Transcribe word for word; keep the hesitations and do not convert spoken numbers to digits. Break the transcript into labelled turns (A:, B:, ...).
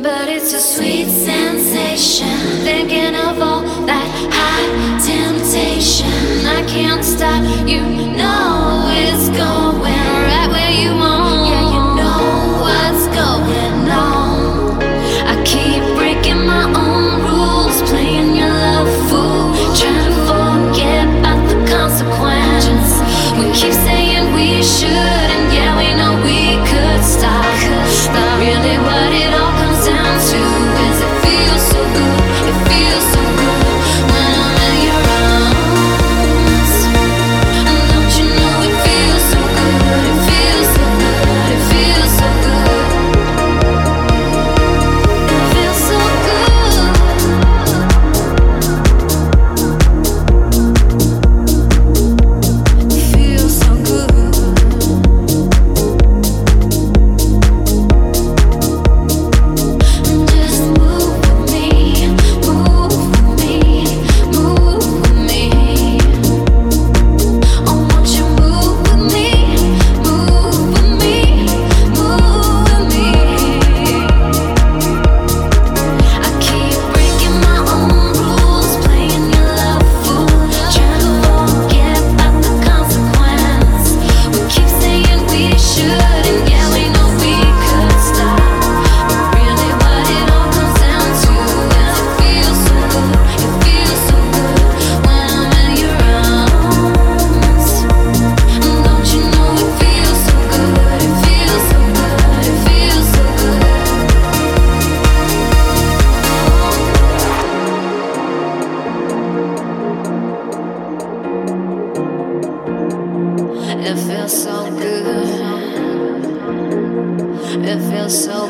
A: but it's a sweet sensation. Thinking of all that high temptation. I can't stop, you know it's going right where you want. Yeah, you know what's going on. I keep breaking my own rules, playing your love fool, trying to forget about the consequence. We keep saying we should, and yeah, we know we could stop. But really what it all comes down to is it feels so good, it feels so good when I'm in your arms. And don't you know it feels so good, it feels so good, it feels so good. It feels so good. It feels so good. Just move with me, move with me, move with me. I want you move with me, move with me, move with me. I keep breaking my own rules, playing your love fool, trying to forget about the consequence. We keep saying we should, and yeah, we know we could stop. But really what it all comes down to is it feels so good, it feels so good when I'm in your arms. And don't you know it feels so good, it feels so good, it feels so good. It feels so good. It feels so